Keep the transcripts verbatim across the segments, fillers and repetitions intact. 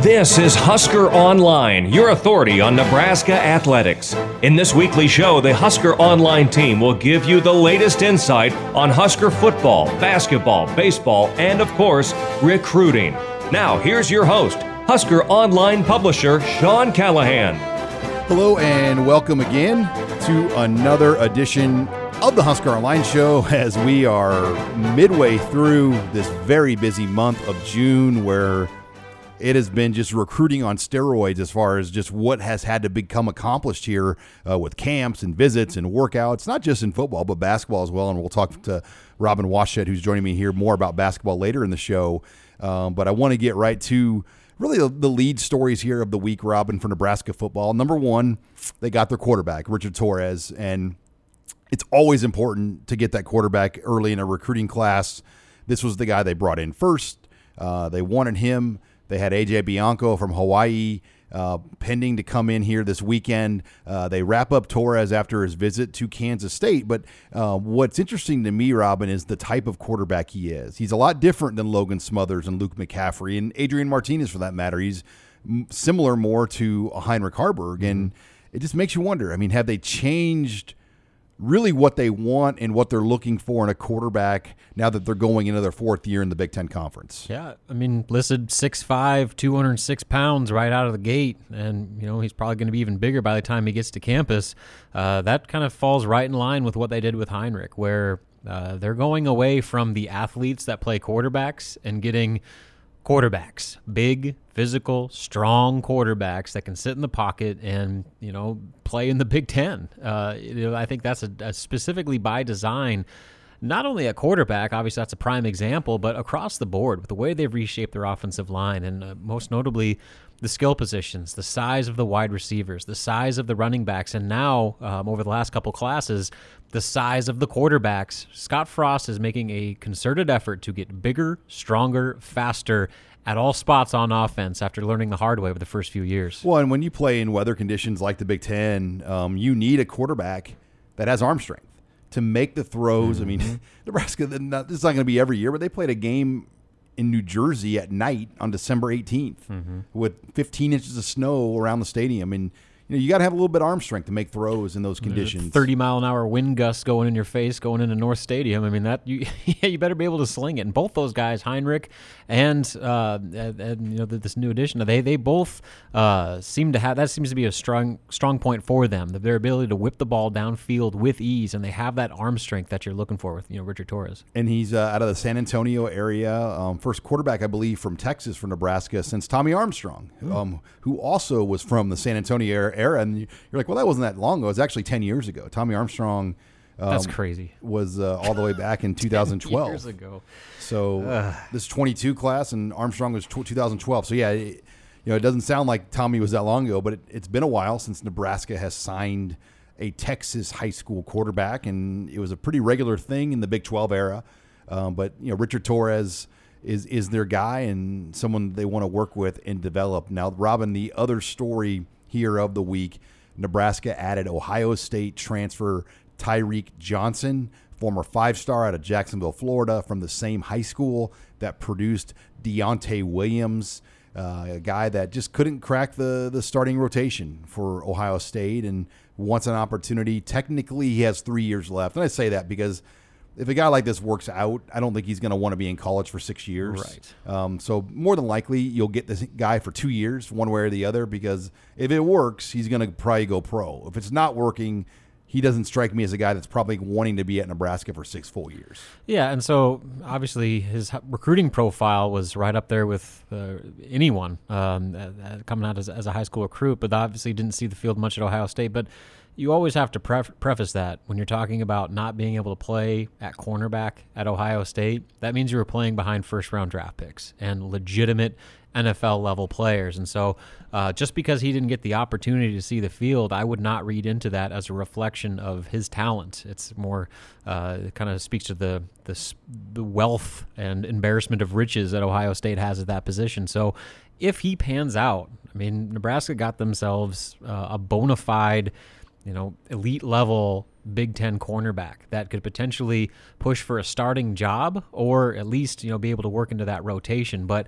This is Husker Online, your authority on Nebraska athletics. In this weekly show, the Husker Online team will give you the latest insight on Husker football, basketball, baseball, and of course, recruiting. Now, here's your host, Husker Online publisher Sean Callahan. Hello and welcome again to another edition of the Husker Online Show as we are midway through this very busy month of June where it has been just recruiting on steroids as far as just what has had to become accomplished here uh, with camps and visits and workouts, not just in football, but basketball as well. And we'll talk to Robin Washut, who's joining me here, more about basketball later in the show. Um, but I want to get right to really the, the lead stories here of the week, Robin, for Nebraska football. Number one, they got their quarterback, Richard Torres, and it's always important to get that quarterback early in a recruiting class. This was the guy they brought in first. Uh, they wanted him. They had A J Bianco from Hawaii uh, pending to come in here this weekend. Uh, they wrap up Torres after his visit to Kansas State. But uh, what's interesting to me, Robin, is the type of quarterback he is. He's a lot different than Logan Smothers and Luke McCaffrey and Adrian Martinez, for that matter. He's m- similar more to Heinrich Haarberg. And mm-hmm. it just makes you wonder, I mean, have they changed really what they want and what they're looking for in a quarterback now that they're going into their fourth year in the Big Ten Conference? Yeah, I mean, listed six five, two hundred six pounds right out of the gate, and, you know, he's probably going to be even bigger by the time he gets to campus. Uh, that kind of falls right in line with what they did with Heinrich, where uh, they're going away from the athletes that play quarterbacks and getting quarterbacks, big, physical, strong quarterbacks that can sit in the pocket and, you know, play in the Big Ten. Uh, you know, I think that's a, a specifically by design, not only at quarterback, obviously that's a prime example, but across the board with the way they've reshaped their offensive line and uh, most notably the skill positions, the size of the wide receivers, the size of the running backs, and now um, over the last couple classes, the size of the quarterbacks. Scott Frost is making a concerted effort to get bigger, stronger, faster at all spots on offense after learning the hard way over the first few years. Well, and when you play in weather conditions like the Big Ten, um, you need a quarterback that has arm strength to make the throws. Mm-hmm. I mean, Nebraska, this is not going to be every year, but they played a game in New Jersey at night on December eighteenth mm-hmm. with fifteen inches of snow around the stadium. And you know, you got to have a little bit of arm strength to make throws in those conditions. thirty mile an hour wind gusts going in your face, going into North Stadium. I mean, that you you better be able to sling it. And both those guys, Heinrich and, uh, and, and you know this new addition, they they both uh, seem to have that seems to be a strong strong point for them. Their ability to whip the ball downfield with ease, and they have that arm strength that you're looking for with you know Richard Torres. And he's uh, out of the San Antonio area, um, first quarterback I believe from Texas for Nebraska since Tommy Armstrong, mm. um, who also was from the San Antonio area. era. And you're like, well, that wasn't that long ago. It was actually ten years ago. Tommy Armstrong um, That's crazy. was uh, all the way back in two thousand twelve. years ago. So uh, this twenty-two class, and Armstrong was two thousand twelve. So, yeah, it, you know, it doesn't sound like Tommy was that long ago, but it, it's been a while since Nebraska has signed a Texas high school quarterback, and it was a pretty regular thing in the Big twelve era. Um, but, you know, Richard Torres is is their guy and someone they want to work with and develop. Now, Robin, the other story here of the week, Nebraska added Ohio State transfer Tyreek Johnson, former five-star out of Jacksonville, Florida, from the same high school that produced Deontay Williams, uh, a guy that just couldn't crack the, the starting rotation for Ohio State and wants an opportunity. Technically, he has three years left. And I say that because if a guy like this works out, I don't think he's going to want to be in college for six years. Right. Um, so more than likely, you'll get this guy for two years, one way or the other, because if it works, he's going to probably go pro. If it's not working, he doesn't strike me as a guy that's probably wanting to be at Nebraska for six full years. Yeah, and so obviously his recruiting profile was right up there with uh, anyone um, uh, coming out as, as a high school recruit, but obviously didn't see the field much at Ohio State. But you always have to pref- preface that when you're talking about not being able to play at cornerback at Ohio State, that means you were playing behind first-round draft picks and legitimate N F L-level players. And so uh, just because he didn't get the opportunity to see the field, I would not read into that as a reflection of his talent. It's more uh, it kind of speaks to the, the the wealth and embarrassment of riches that Ohio State has at that position. So if he pans out, I mean, Nebraska got themselves uh, a bona fide, you know, elite level Big Ten cornerback that could potentially push for a starting job or at least, you know, be able to work into that rotation. But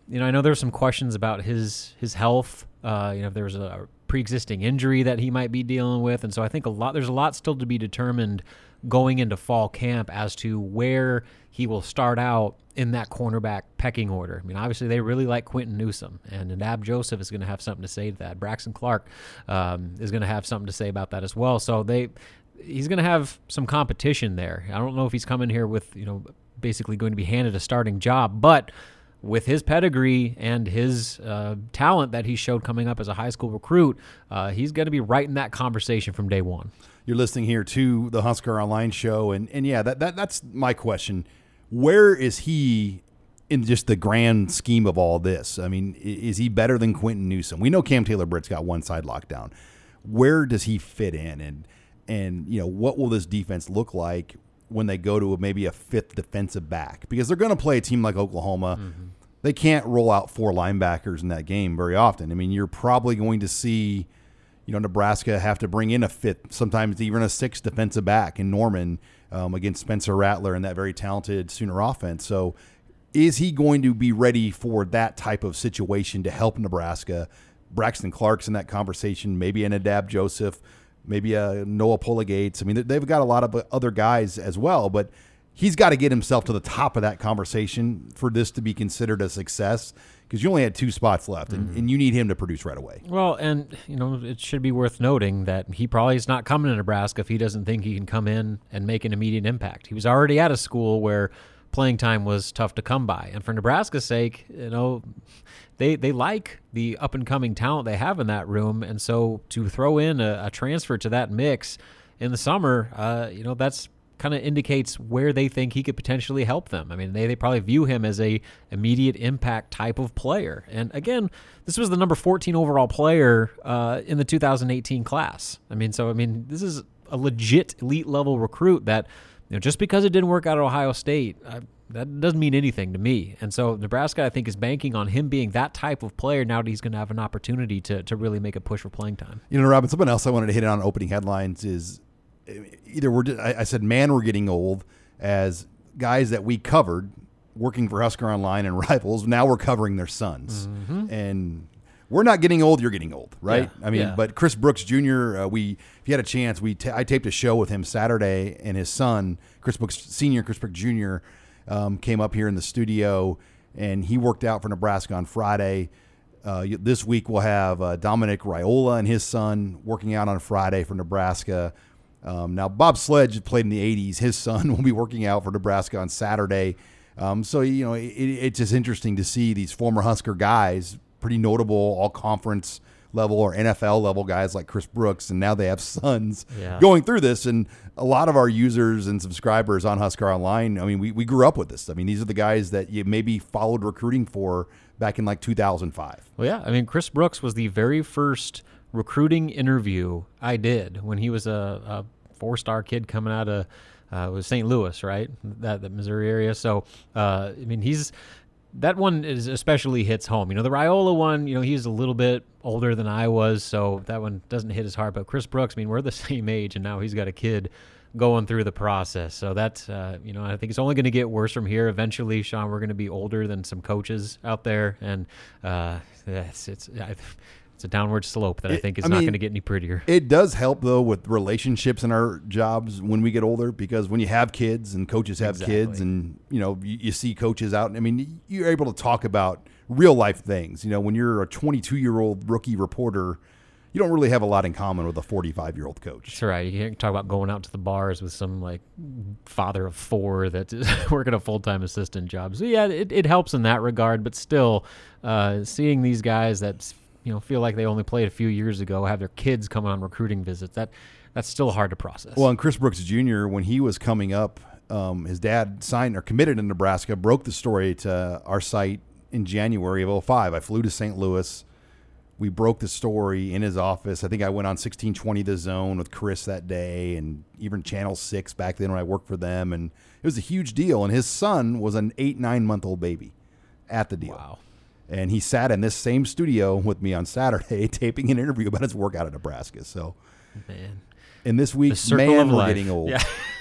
you know, I know there's some questions about his his health. Uh, you know, if there's a pre-existing injury that he might be dealing with, and so I think a lot there's a lot still to be determined going into fall camp as to where he will start out in that cornerback pecking order. I mean, obviously they really like Quentin Newsome, and Nadab Joseph is going to have something to say to that. Braxton Clark um, is going to have something to say about that as well. So they, he's going to have some competition there. I don't know if he's coming here with, you know, basically going to be handed a starting job, but with his pedigree and his uh, talent that he showed coming up as a high school recruit, uh, he's going to be right in that conversation from day one. You're listening here to the Husker Online Show, and and yeah, that, that that's my question. Where is he in just the grand scheme of all this? I mean, is he better than Quentin Newsome? We know Cam Taylor-Britt's got one side locked down. Where does he fit in, and and you know, what will this defense look like when they go to a, maybe a fifth defensive back? Because they're going to play a team like Oklahoma. Mm-hmm. They can't roll out four linebackers in that game very often. I mean, you're probably going to see, you know, Nebraska have to bring in a fifth, sometimes even a sixth defensive back in Norman um, against Spencer Rattler and that very talented Sooner offense. So is he going to be ready for that type of situation to help Nebraska? Braxton Clark's in that conversation, maybe a Nadab Joseph, maybe a Noah Pola-Gates. I mean, they've got a lot of other guys as well, but he's got to get himself to the top of that conversation for this to be considered a success, because you only had two spots left, and, mm-hmm. and you need him to produce right away. Well, and, you know, it should be worth noting that he probably is not coming to Nebraska if he doesn't think he can come in and make an immediate impact. He was already at a school where playing time was tough to come by. And for Nebraska's sake, you know, they they like the up-and-coming talent they have in that room, and so to throw in a, a transfer to that mix in the summer, uh, you know, that's kind of indicates where they think he could potentially help them. I mean, they, they probably view him as a immediate impact type of player. And again, this was the number fourteen overall player uh, in the two thousand eighteen class. I mean, so, I mean, this is a legit elite level recruit that, you know, just because it didn't work out at Ohio State, I, that doesn't mean anything to me. And so Nebraska, I think, is banking on him being that type of player now that he's going to have an opportunity to to really make a push for playing time. You know, Robin, something else I wanted to hit on opening headlines is either we're, I said, man, we're getting old as guys that we covered working for Husker Online and Rivals. Now we're covering their sons. Mm-hmm. And we're not getting old. You're getting old, right? Yeah, I mean, yeah. But Chris Brooks Junior, uh, we, if you had a chance, we ta- I taped a show with him Saturday, and his son, Chris Brooks Senior, Chris Brooks Junior, um, came up here in the studio, and he worked out for Nebraska on Friday. Uh, this week we'll have uh, Dominic Raiola and his son working out on Friday for Nebraska. Um, now, Bob Sledge played in the eighties. His son will be working out for Nebraska on Saturday. Um, so, you know, it, it's just interesting to see these former Husker guys, pretty notable all-conference level or N F L level guys like Chris Brooks, and now they have sons yeah. going through this. And a lot of our users and subscribers on Husker Online, I mean, we, we grew up with this. I mean, these are the guys that you maybe followed recruiting for back in like two thousand five. Well, yeah. I mean, Chris Brooks was the very first recruiting interview I did when he was a, a four-star kid coming out of uh, was Saint Louis, right? That the Missouri area. So, uh, I mean, he's that one is especially hits home. You know, the Raiola one, you know, he's a little bit older than I was, so that one doesn't hit as hard. But Chris Brooks, I mean, we're the same age, and now he's got a kid going through the process. So that's, uh, you know, I think it's only going to get worse from here. Eventually, Sean, we're going to be older than some coaches out there, and uh, it's it's. I, It's a downward slope that I think is I not going to get any prettier. It does help, though, with relationships in our jobs when we get older, because when you have kids and coaches have exactly. kids and, you know, you, you see coaches out, I mean, you're able to talk about real life things. You know, when you're a twenty-two-year-old rookie reporter, you don't really have a lot in common with a forty-five-year-old coach. That's right. You can't talk about going out to the bars with some, like, father of four that's working a full-time assistant job. So, yeah, it, it helps in that regard, but still uh, seeing these guys that – you know, feel like they only played a few years ago, have their kids coming on recruiting visits. That that's still hard to process. Well, and Chris Brooks Junior, when he was coming up, um, his dad signed or committed in Nebraska, broke the story to our site in January of oh five. I flew to Saint Louis. We broke the story in his office. I think I went on sixteen twenty The Zone with Chris that day, and even Channel six back then when I worked for them. And it was a huge deal. And his son was an eight, nine-month-old baby at the deal. Wow. And he sat in this same studio with me on Saturday taping an interview about his workout at Nebraska. So, man, in this week, man, we're life. getting old. Yeah.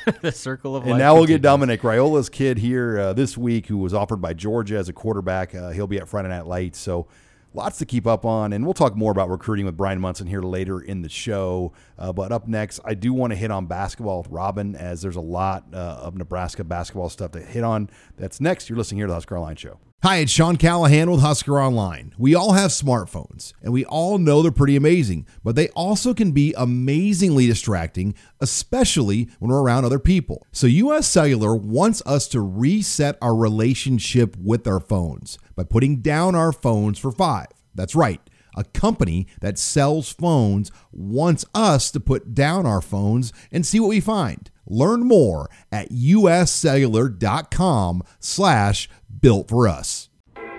The circle of and life. And now we'll continues. get Dominic Raiola's kid here uh, this week, who was offered by Georgia as a quarterback. Uh, he'll be at Friday Night Lights. So lots to keep up on. And we'll talk more about recruiting with Brian Munson here later in the show. Uh, but up next, I do want to hit on basketball with Robin, as there's a lot uh, of Nebraska basketball stuff to hit on. That's next. You're listening here to the Husker Online Show. Hi, it's Sean Callahan with Husker Online. We all have smartphones, and we all know they're pretty amazing, but they also can be amazingly distracting, especially when we're around other people. So U S Cellular wants us to reset our relationship with our phones by putting down our phones for five. That's right. A company that sells phones wants us to put down our phones and see what we find. Learn more at uscellular.com slash built for us.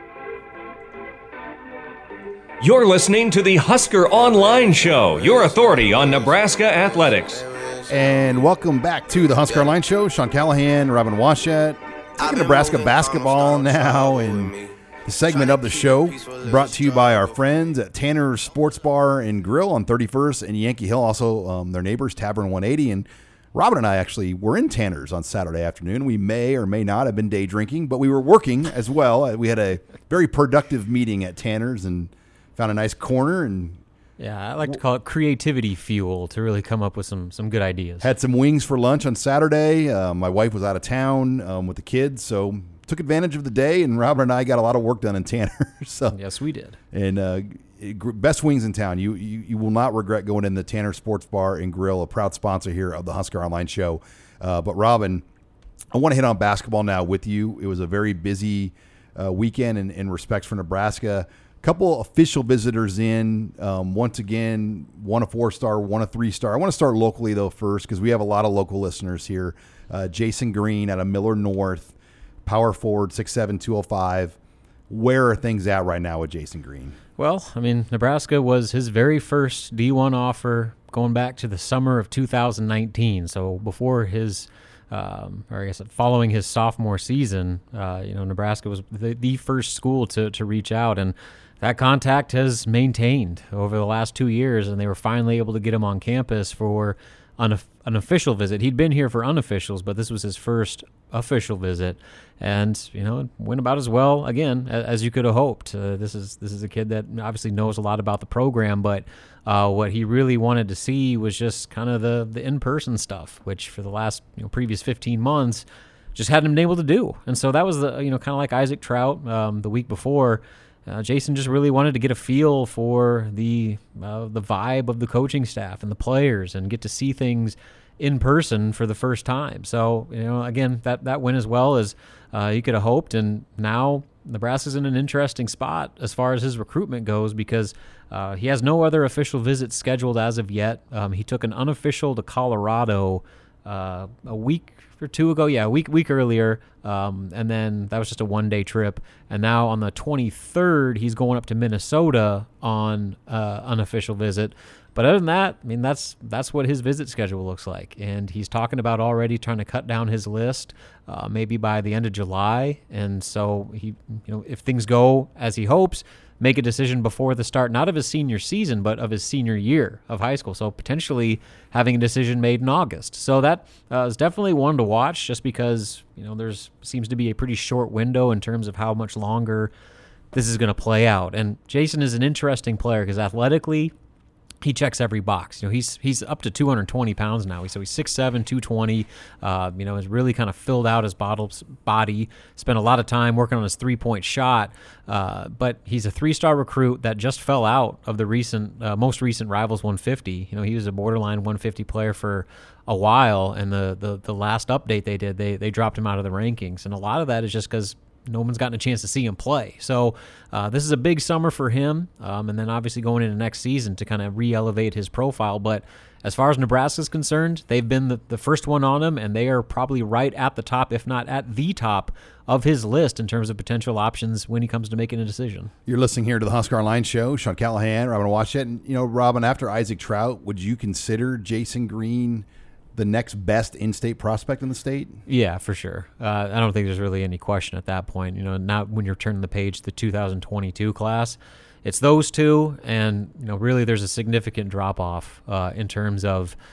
You're listening to the Husker Online Show, your authority on Nebraska athletics. And welcome back to the Husker Online Show. Sean Callahan, Robin Washut, talking Nebraska basketball now, and the segment of the show brought to you by our friends at Tanner's Sports Bar and Grill on thirty-first and Yankee Hill, also um, their neighbors, Tavern one eighty. And Robin and I actually were in Tanner's on Saturday afternoon. We may or may not have been day drinking, but we were working as well. We had a very productive meeting at Tanner's and found a nice corner, and yeah, I like to call it creativity fuel to really come up with some some good ideas. Had some wings for lunch on Saturday. Uh, my wife was out of town um, with the kids, so took advantage of the day, and Robin and I got a lot of work done in Tanner's. So, yes, we did. And uh, best wings in town. You, you you will not regret going in the Tanner Sports Bar and Grill, a proud sponsor here of the Husker Online Show. Uh, but Robin, I want to hit on basketball now with you. It was a very busy uh, weekend in, in respects for Nebraska. Couple official visitors in. Um, once again, one a four-star, one a three-star. I want to start locally, though, first, because we have a lot of local listeners here. Uh, Jason Green out of Miller North, power forward, six seven, two oh five. Where are things at right now with Jason Green? Well, I mean, Nebraska was his very first D one offer going back to the summer of two thousand nineteen. So before his, um, or I guess following his sophomore season, uh, you know, Nebraska was the, the first school to, to reach out. And that contact has maintained over the last two years, and they were finally able to get him on campus for an, an official visit. He'd been here for unofficials, but this was his first official visit, and you know, it went about as well again as you could have hoped. Uh, this is this is a kid that obviously knows a lot about the program, but uh, what he really wanted to see was just kind of the the in-person stuff, which for the last you know previous fifteen months just hadn't been able to do. And so that was the you know kind of like Isaac Trout um, the week before. Uh, Jason just really wanted to get a feel for the uh, the vibe of the coaching staff and the players, and get to see things in person for the first time. So, you know, again, that, that went as well as uh, you could have hoped. And now Nebraska's in an interesting spot as far as his recruitment goes, because uh, he has no other official visits scheduled as of yet. Um, he took an unofficial to Colorado uh, a week or two ago. Yeah, a week, week earlier. Um, and then that was just a one-day trip. And now on the twenty-third, he's going up to Minnesota on uh, unofficial visit. But other than that, I mean, that's that's what his visit schedule looks like. And he's talking about already trying to cut down his list, uh, maybe by the end of July. And so he, you know, if things go as he hopes, make a decision before the start, not of his senior season, but of his senior year of high school. So potentially having a decision made in August. So that uh, is definitely one to watch, just because, you know, there's seems to be a pretty short window in terms of how much longer this is going to play out. And Jason is an interesting player because athletically, he checks every box. You know, he's he's up to two hundred twenty pounds now. So he's six seven, two twenty. Uh, you know, has really kind of filled out his body. Spent a lot of time working on his three-point shot. Uh, but he's a three-star recruit that just fell out of the recent, uh, most recent Rivals one fifty. You know, he was a borderline one fifty player for a while, and the the the last update they did, they they dropped him out of the rankings. And a lot of that is just because no one's gotten a chance to see him play. So uh, this is a big summer for him, um, and then obviously going into next season to kind of re-elevate his profile. But as far as Nebraska's concerned, they've been the, the first one on him, and they are probably right at the top, if not at the top, of his list in terms of potential options when he comes to making a decision. You're listening here to the Husker Online Show. Sean Callahan, Robin Washut. And, you know, Robin, after Isaac Trout, would you consider Jason Green the next best in-state prospect in the state? Yeah, for sure. Uh, I don't think there's really any question at that point. You know, now when you're turning the page to the two thousand twenty-two class, it's those two, and you know, really, there's a significant drop-off uh, in terms of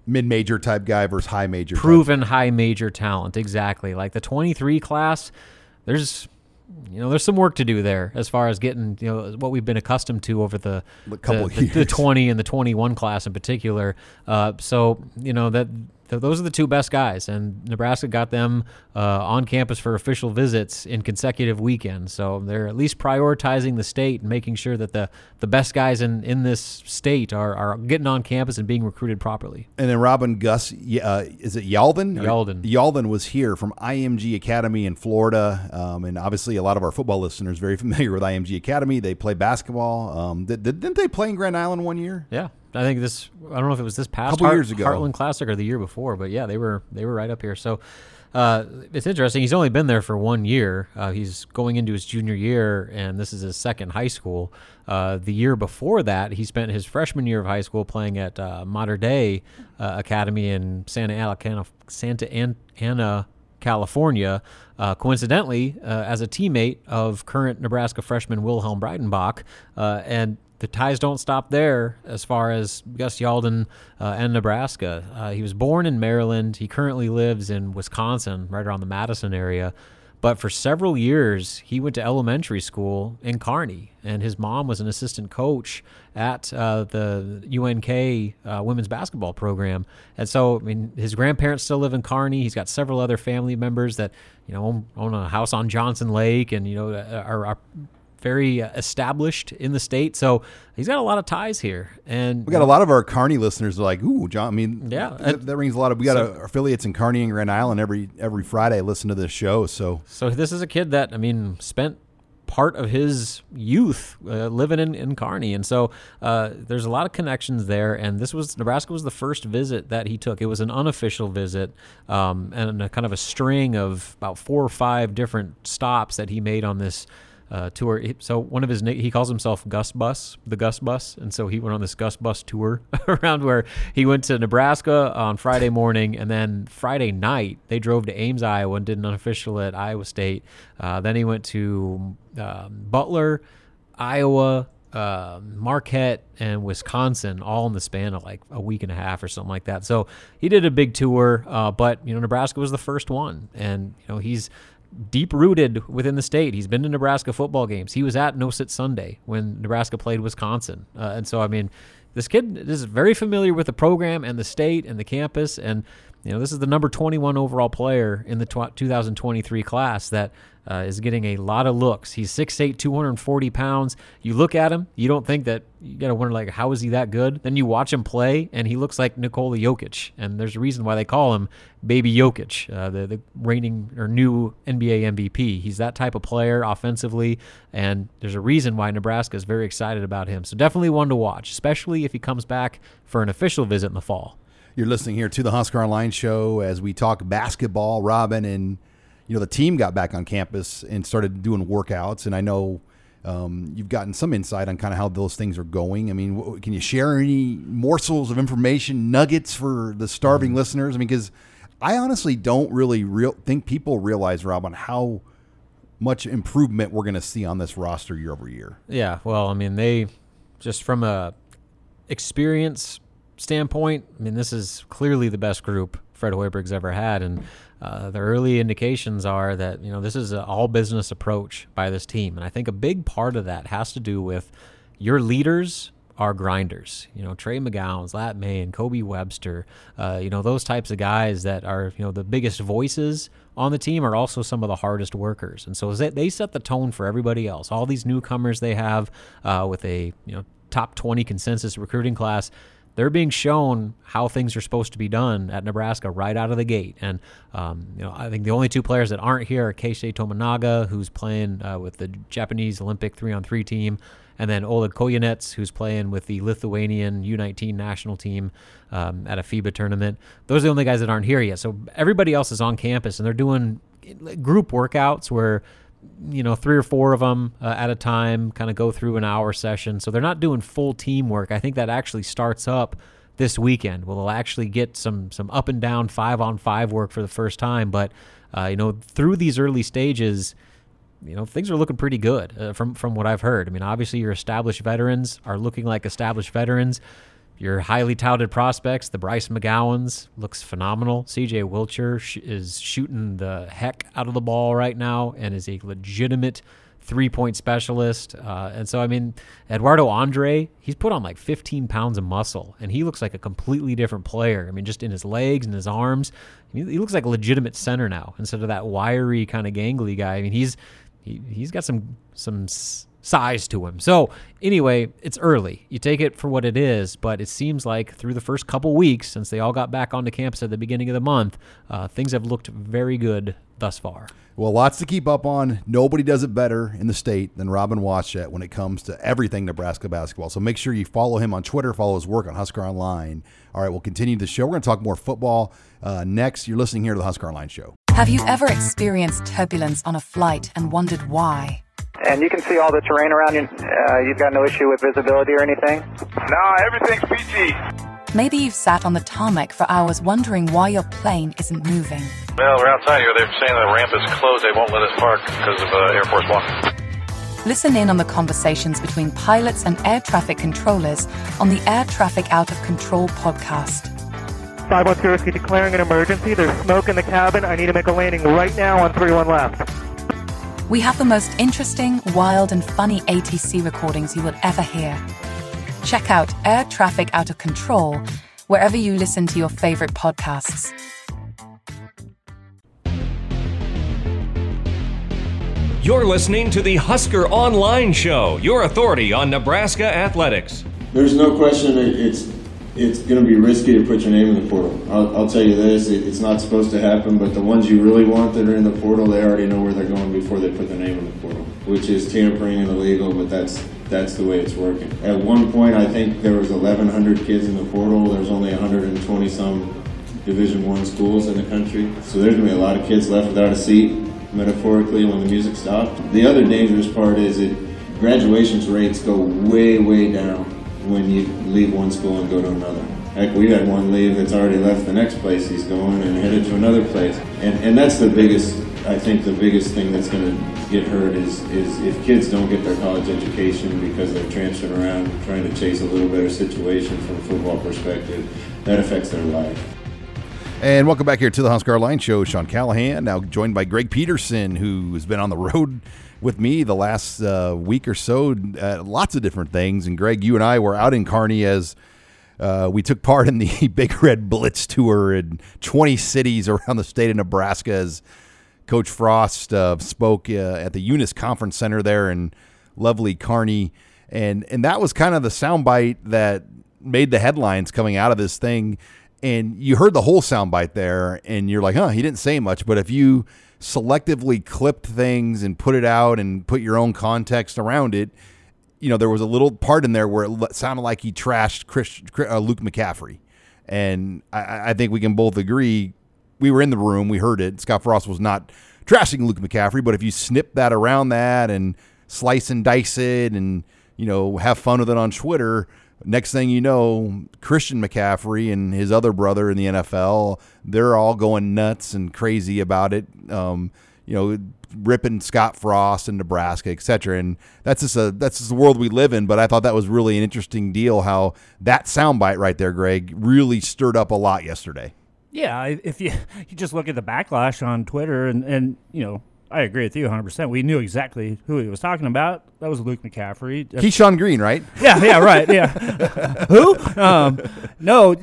mid-major type guy versus high major. Proven type. High major talent, exactly. Like the twenty-three class, there's you know there's some work to do there as far as getting you know what we've been accustomed to over the a couple the, of years. the, the twenty and the twenty-one class in particular. Uh, so you know that. Those are the two best guys, and Nebraska got them uh, on campus for official visits in consecutive weekends. So they're at least prioritizing the state and making sure that the, the best guys in, in this state are, are getting on campus and being recruited properly. And then Robin Gus, uh, is it Yalden? Yalden. Yalden was here from I M G Academy in Florida, um, and obviously a lot of our football listeners are very familiar with I M G Academy. They play basketball. Um, did, didn't they play in Grand Island one year? Yeah. I think this. I don't know if it was this past couple Heart, years ago. Heartland Classic or the year before, but yeah, they were they were right up here. So uh, it's interesting. He's only been there for one year. Uh, he's going into his junior year, and this is his second high school. Uh, the year before that, he spent his freshman year of high school playing at uh, Mater Dei uh, Academy in Santa Ana, Santa Ana, California. Uh, coincidentally, uh, as a teammate of current Nebraska freshman Wilhelm Breitenbach, uh, and the ties don't stop there as far as Gus Yalden uh, and Nebraska. Uh, he was born in Maryland. He currently lives in Wisconsin, right around the Madison area. But for several years, he went to elementary school in Kearney, and his mom was an assistant coach at uh, the U N K uh, women's basketball program. And so, I mean, his grandparents still live in Kearney. He's got several other family members that, you know, own, own a house on Johnson Lake and, you know, are, are very established in the state. So he's got a lot of ties here. And we got a lot of our Kearney listeners are like, ooh, John, I mean, yeah, that, that rings a lot of, we got so, a, affiliates in Kearney and Grand Island every every Friday listen to this show. So so this is a kid that, I mean, spent part of his youth uh, living in, in Kearney. And so uh, there's a lot of connections there. And this was, Nebraska was the first visit that he took. It was an unofficial visit um, and a kind of a string of about four or five different stops that he made on this Uh, tour. So one of his, he calls himself Gus Bus, the Gus Bus, and so he went on this Gus Bus tour around where he went to Nebraska on Friday morning, and then Friday night they drove to Ames, Iowa, and did an unofficial at Iowa State. Uh, then he went to uh, Butler, Iowa, uh, Marquette, and Wisconsin, all in the span of like a week and a half or something like that. So he did a big tour, uh, but you know Nebraska was the first one, and you know he's deep-rooted within the state. He's been to Nebraska football games. He was at No-Sit Sunday when Nebraska played Wisconsin. Uh, and so, I mean, this kid is very familiar with the program and the state and the campus. And, you know, this is the number twenty-one overall player in the tw- two thousand twenty-three class that uh, is getting a lot of looks. He's six eight, two hundred forty pounds. You look at him, you don't think that, you got to wonder, like, how is he that good? Then you watch him play, and he looks like Nikola Jokic. And there's a reason why they call him Baby Jokic, uh, the, the reigning or new N B A M V P. He's that type of player offensively, and there's a reason why Nebraska is very excited about him. So definitely one to watch, especially if he comes back for an official visit in the fall. You're listening here to the Husker Online Show as we talk basketball. Robin, and you know the team got back on campus and started doing workouts, and I know um, you've gotten some insight on kind of how those things are going. I mean, w- can you share any morsels of information, nuggets for the starving mm-hmm. listeners? I mean, because I honestly don't really real think people realize, Robin, how much improvement we're going to see on this roster year over year. Yeah, well, I mean, they just from a experience standpoint, I mean, this is clearly the best group Fred Hoiberg's ever had, and uh, the early indications are that, you know, this is an all-business approach by this team, and I think a big part of that has to do with your leaders are grinders. You know, Trey McGowns, Lat Mayen, Kobe Webster, uh, you know, those types of guys that are, you know, the biggest voices on the team are also some of the hardest workers, and so they, they set the tone for everybody else. All these newcomers they have uh, with a, you know, top twenty consensus recruiting class, they're being shown how things are supposed to be done at Nebraska right out of the gate. And, um, you know, I think the only two players that aren't here are Keisei Tominaga, who's playing uh, with the Japanese Olympic three-on-three team, and then Oleg Koyanets, who's playing with the Lithuanian U nineteen national team um, at a FIBA tournament. Those are the only guys that aren't here yet. So everybody else is on campus, and they're doing group workouts where, you know, three or four of them uh, at a time kind of go through an hour session. So they're not doing full teamwork. I think that actually starts up this weekend. We'll actually get some some up and down five on five work for the first time. But, uh, you know, through these early stages, you know, things are looking pretty good uh, from, from what I've heard. I mean, obviously your established veterans are looking like established veterans. your highly touted prospects, the Bryce McGowans, looks phenomenal. C J Wilcher sh- is shooting the heck out of the ball right now and is a legitimate three-point specialist. Uh, and so, I mean, Eduardo Andre, he's put on like fifteen pounds of muscle, and he looks like a completely different player. I mean, just in his legs and his arms, he, he looks like a legitimate center now instead of that wiry kind of gangly guy. I mean, he's he, he's got some some size to him. So anyway, it's early. You take it for what it is, but it seems like through the first couple weeks, since they all got back onto campus at the beginning of the month, uh, things have looked very good thus far. Well, lots to keep up on. Nobody does it better in the state than Robin Washut when it comes to everything Nebraska basketball. So make sure you follow him on Twitter, follow his work on Husker Online. All right, we'll continue the show. We're going to talk more football uh, next. You're listening here to the Husker Online Show. Have you ever experienced turbulence on a flight and wondered why? And you can see all the terrain around you. Uh, you've got no issue with visibility or anything? No, everything's P G. Maybe you've sat on the tarmac for hours wondering why your plane isn't moving. Well, we're outside here. They're saying the ramp is closed. They won't let us park because of uh, Air Force One. Listen in on the conversations between pilots and air traffic controllers on the Air Traffic Out of Control podcast. five one zero, declaring an emergency. There's smoke in the cabin. I need to make a landing right now on three one left. We have the most interesting, wild, and funny A T C recordings you will ever hear. Check out Air Traffic Out of Control wherever you listen to your favorite podcasts. You're listening to the Husker Online Show, your authority on Nebraska athletics. There's no question it, it's it's going to be risky to put your name in the portal. I'll, I'll tell you this, it, it's not supposed to happen, but the ones you really want that are in the portal, they already know where they're going before they put their name in the portal, which is tampering and illegal, but that's that's the way it's working. At one point, I think there was eleven hundred kids in the portal. There's only one hundred twenty some Division One schools in the country. So there's going to be a lot of kids left without a seat, metaphorically, when the music stopped. The other dangerous part is that graduations rates go way, way down when you leave one school and go to another. Heck, we had one leave that's already left the next place he's going and headed to another place. And and that's the biggest, I think the biggest thing that's going to get hurt is, is if kids don't get their college education because they're transferring around trying to chase a little better situation from a football perspective, that affects their life. And welcome back here to the Husker Online Show. Sean Callahan, now joined by Greg Peterson, who has been on the road with me the last uh, week or so, uh, lots of different things. And Greg, you and I were out in Kearney as uh, we took part in the Big Red Blitz Tour in twenty cities around the state of Nebraska as Coach Frost uh, spoke uh, at the Eunice Conference Center there in lovely Kearney. And, and that was kind of the soundbite that made the headlines coming out of this thing. And you heard the whole soundbite there, and you're like, huh, he didn't say much. But if you selectively clipped things and put it out and put your own context around it, you know, there was a little part in there where it sounded like he trashed Chris, uh, Luke McCaffrey. And I, I think we can both agree, we were in the room, we heard it. Scott Frost was not trashing Luke McCaffrey, but if you snip that around that and slice and dice it and, you know, have fun with it on Twitter, next thing you know, Christian McCaffrey and his other brother in the N F L, they're all going nuts and crazy about it, um, you know, ripping Scott Frost and Nebraska, et cetera. And that's just a that's just the world we live in. But I thought that was really an interesting deal, how that soundbite right there, Greg, really stirred up a lot yesterday. Yeah, if you you just look at the backlash on Twitter, and, and you know, I agree with you one hundred percent. We knew exactly who he was talking about. That was Luke McCaffrey. Keyshawn Green, right? Yeah, yeah, right, yeah. Who? Um, no,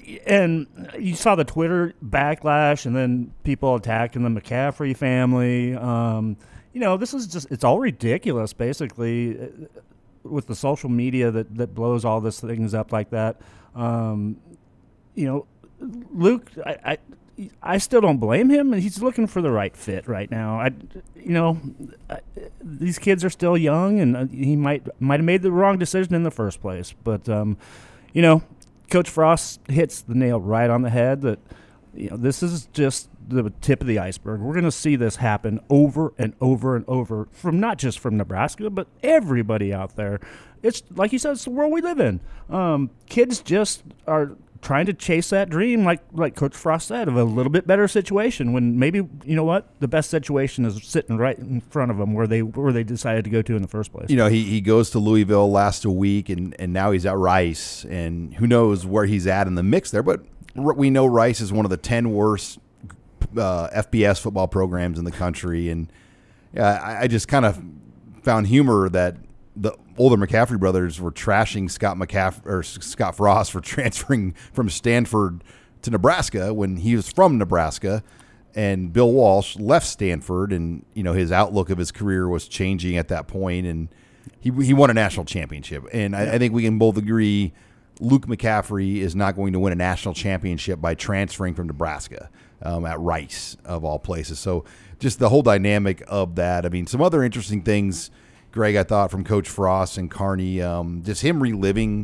and you saw the Twitter backlash, and then people attacking the McCaffrey family. Um, you know, this is just, it's all ridiculous, basically, with the social media that, that blows all these things up like that. Um, you know, Luke, I, I I still don't blame him. He's looking for the right fit right now. I, you know, I, these kids are still young, and he might might have made the wrong decision in the first place. But, um, you know, Coach Frost hits the nail right on the head that, you know, this is just the tip of the iceberg. We're going to see this happen over and over and over from not just from Nebraska, but everybody out there. It's like you said, it's the world we live in. Um, kids just are trying to chase that dream, like like Coach Frost said, of a little bit better situation. When maybe, you know what, the best situation is sitting right in front of them, where they where they decided to go to in the first place. You know, he he goes to Louisville last week, and and now he's at Rice, and who knows where he's at in the mix there. But we know Rice is one of the ten worst uh, F B S football programs in the country, and yeah, I, I just kind of found humor that the older McCaffrey brothers were trashing Scott McCaff or Scott Frost for transferring from Stanford to Nebraska when he was from Nebraska, and Bill Walsh left Stanford, and you know his outlook of his career was changing at that point, and he he won a national championship, and I, I think we can both agree Luke McCaffrey is not going to win a national championship by transferring from Nebraska um, at Rice of all places. So just the whole dynamic of that. I mean, some other interesting things, Greg, I thought from Coach Frost and Carney, um, just him reliving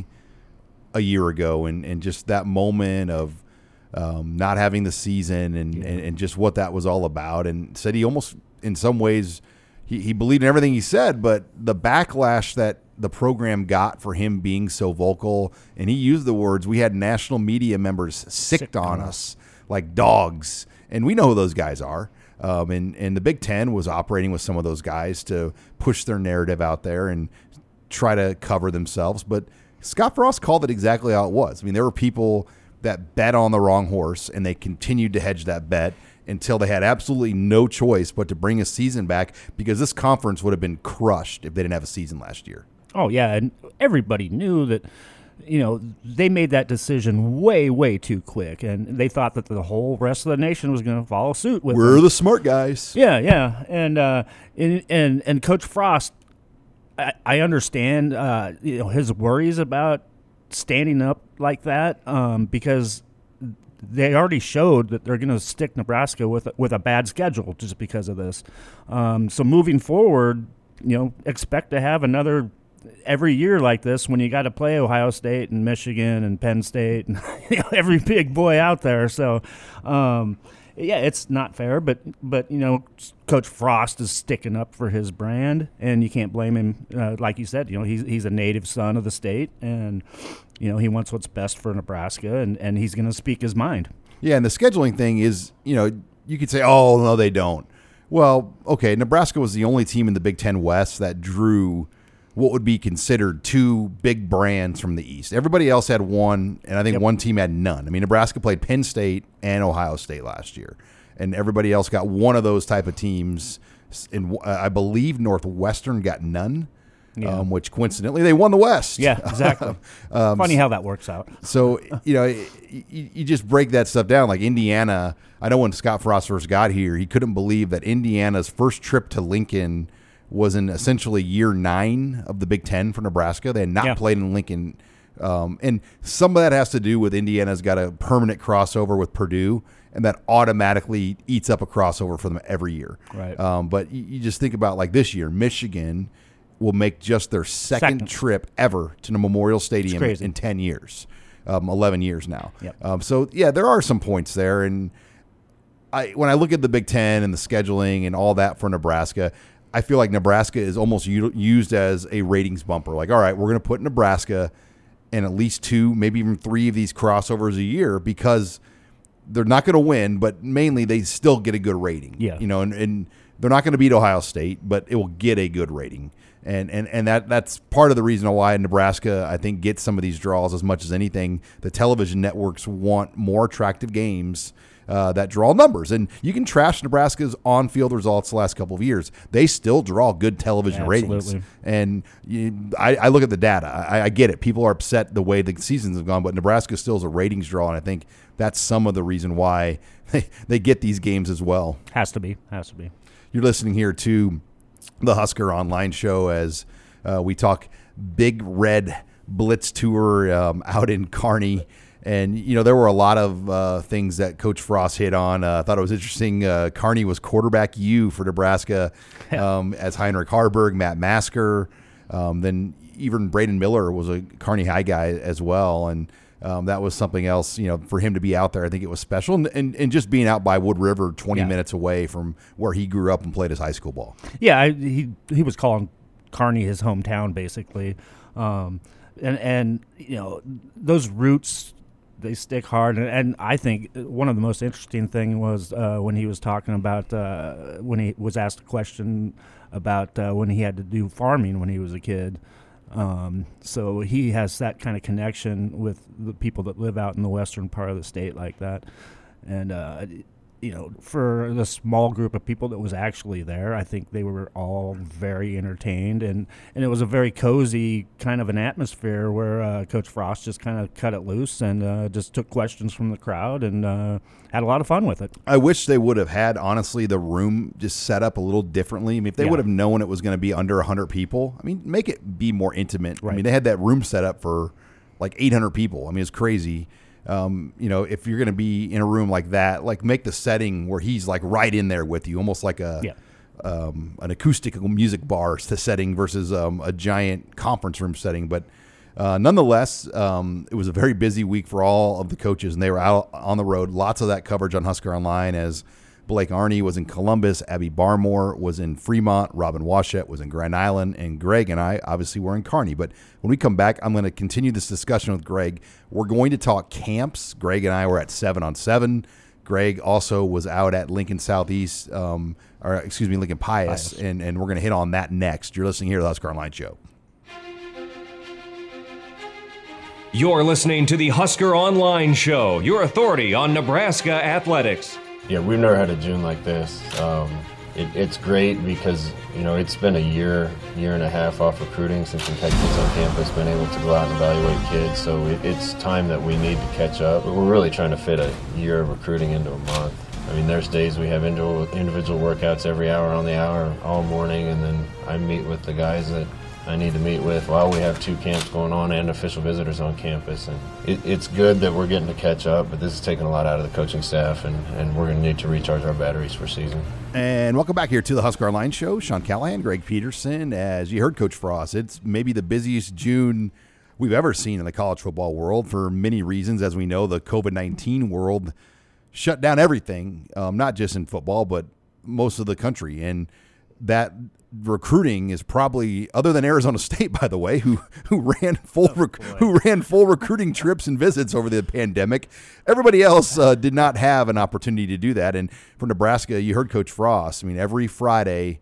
a year ago and, and just that moment of um, not having the season and, yeah. and, and just what that was all about. And said he almost, in some ways, he, he believed in everything he said, but the backlash that the program got for him being so vocal, and he used the words, we had national media members sicked Sick on us like dogs. And we know who those guys are. Um, and, and the Big Ten was operating with some of those guys to push their narrative out there and try to cover themselves. But Scott Frost called it exactly how it was. I mean, there were people that bet on the wrong horse, and they continued to hedge that bet until they had absolutely no choice but to bring a season back, because this conference would have been crushed if they didn't have a season last year. Oh, yeah, and everybody knew that, you know, they made that decision way, way too quick, and they thought that the whole rest of the nation was going to follow suit with We're them. the smart guys. Yeah, yeah, and uh, and, and and Coach Frost, I, I understand, uh, you know, his worries about standing up like that um, because they already showed that they're going to stick Nebraska with with a bad schedule just because of this. Um, so moving forward, you know, expect to have another. Every year like this, when you got to play Ohio State and Michigan and Penn State and you know, every big boy out there. So, um, yeah, it's not fair, but, but you know, Coach Frost is sticking up for his brand, and you can't blame him. Uh, like you said, you know, he's, he's a native son of the state, and, you know, he wants what's best for Nebraska, and, and he's going to speak his mind. Yeah, and the scheduling thing is, you know, you could say, oh, no, they don't. Well, okay, Nebraska was the only team in the Big Ten West that drew what would be considered two big brands from the East. Everybody else had one, and I think yep. one team had none. I mean, Nebraska played Penn State and Ohio State last year, and everybody else got one of those type of teams. And uh, I believe Northwestern got none, yeah. um, which coincidentally they won the West. Yeah, exactly. um, Funny how that works out. So, you know, you, you just break that stuff down. Like Indiana, I know when Scott Frost first got here, he couldn't believe that Indiana's first trip to Lincoln was in essentially year nine of the Big Ten for Nebraska. They had not yeah. played in Lincoln. Um, and some of that has to do with Indiana's got a permanent crossover with Purdue, and that automatically eats up a crossover for them every year. Right. Um, but you, you just think about like this year, Michigan will make just their second, second. trip ever to the Memorial Stadium in ten years, um, eleven years now. Yep. Um, so, yeah, there are some points there. And I, when I look at the Big Ten and the scheduling and all that for Nebraska, I feel like Nebraska is almost u- used as a ratings bumper. Like, all right, we're going to put Nebraska in at least two, maybe even three of these crossovers a year, because they're not going to win, but mainly they still get a good rating. Yeah. You know, and, and they're not going to beat Ohio State, but it will get a good rating. And and and that that's part of the reason why Nebraska, I think, gets some of these draws as much as anything. The television networks want more attractive games Uh, that draw numbers. And you can trash Nebraska's on-field results the last couple of years. They still draw good television yeah, ratings. And you, I, I look at the data. I, I get it. People are upset the way the seasons have gone, but Nebraska still is a ratings draw, and I think that's some of the reason why they, they get these games as well. Has to be. Has to be. You're listening here to the Husker Online Show as uh, we talk Big Red Blitz Tour um, out in Kearney. And, you know, there were a lot of uh, things that Coach Frost hit on. Uh, I thought it was interesting. Uh, Kearney was quarterback U for Nebraska um, as Heinrich Harburg, Matt Masker. Um, then even Braden Miller was a Kearney High guy as well. And um, that was something else, you know, for him to be out there. I think it was special. And, and, and just being out by Wood River, twenty yeah. minutes away from where he grew up and played his high school ball. Yeah, I, he he was calling Kearney his hometown, basically. Um, and, and, you know, those roots they stick hard. And, and I think one of the most interesting thing was uh, when he was talking about uh, when he was asked a question about uh, when he had to do farming when he was a kid. Um, so he has that kind of connection with the people that live out in the western part of the state like that. And, uh, you know, for the small group of people that was actually there, I think they were all very entertained. And, and it was a very cozy kind of an atmosphere where uh, Coach Frost just kind of cut it loose and uh, just took questions from the crowd and uh, had a lot of fun with it. I wish they would have had, honestly, the room just set up a little differently. I mean, if they Yeah. would have known it was going to be under one hundred people, I mean, make it be more intimate. I Right. mean, they had that room set up for like eight hundred people. I mean, it's crazy. Um, you know, if you're going to be in a room like that, like make the setting where he's like right in there with you, almost like a Yeah. um, an acoustical music bar to setting versus um, a giant conference room setting. But uh, nonetheless, um, it was a very busy week for all of the coaches, and they were out on the road. Lots of that coverage on Husker Online as Blake Arney was in Columbus, Abby Barmore was in Fremont, Robin Washett was in Grand Island, and Greg and I obviously were in Kearney. But when we come back, I'm going to continue this discussion with Greg. We're going to talk camps. Greg and I were at seven on seven. Greg also was out at Lincoln Southeast, um, or excuse me, Lincoln Pius, Pius. And, and we're going to hit on that next. You're listening here to the Husker Online Show. You're listening to the Husker Online Show, your authority on Nebraska athletics. Yeah, we've never had a June like this. Um, it, it's great because, you know, it's been a year, year and a half off recruiting since Kentucky's on campus, been able to go out and evaluate kids. So it, it's time that we need to catch up. But we're really trying to fit a year of recruiting into a month. I mean, there's days we have individual, individual workouts every hour on the hour all morning, and then I meet with the guys that I need to meet with while we have two camps going on and official visitors on campus. And it, it's good that we're getting to catch up, but this is taking a lot out of the coaching staff, and, and we're going to need to recharge our batteries for season. And welcome back here to the Husker Online Show. Sean Callahan, Greg Peterson. As you heard Coach Frost, it's maybe the busiest June we've ever seen in the college football world for many reasons. As we know, the covid nineteen world shut down everything, um, not just in football, but most of the country. And that recruiting is probably, other than Arizona State, by the way, who who ran full rec- who ran full recruiting trips and visits over the pandemic. Everybody else uh, did not have an opportunity to do that. And for Nebraska, you heard Coach Frost. I mean, every Friday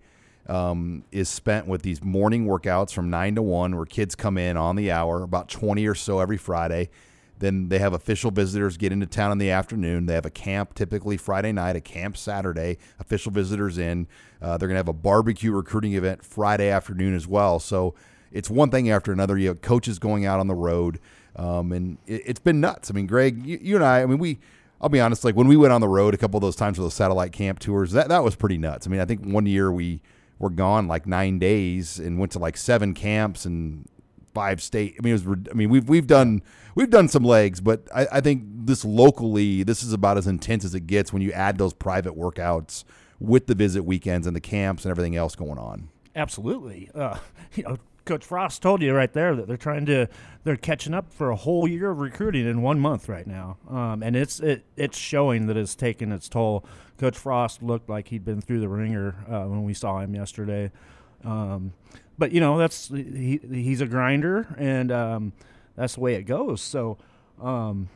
um, is spent with these morning workouts from nine to one, where kids come in on the hour, about twenty or so every Friday. Then they have official visitors get into town in the afternoon. They have a camp typically Friday night, a camp Saturday, official visitors in. Uh, they're going to have a barbecue recruiting event Friday afternoon as well. So it's one thing after another. You have coaches going out on the road, um, and it, it's been nuts. I mean, Greg, you, you and I, I mean, we, I'll be honest, like when we went on the road a couple of those times for those satellite camp tours, that, that was pretty nuts. I mean, I think one year we were gone like nine days and went to like seven camps and five state. I mean, it was. I mean, we've we've done we've done some legs, but I, I think this locally, this is about as intense as it gets when you add those private workouts with the visit weekends and the camps and everything else going on. Absolutely. Uh, you know, Coach Frost told you right there that they're trying to, they're catching up for a whole year of recruiting in one month right now, um, and it's it it's showing that it's taken its toll. Coach Frost looked like he'd been through the ringer uh, when we saw him yesterday. Um, But, you know, that's he, he's a grinder, and um, that's the way it goes. So, um,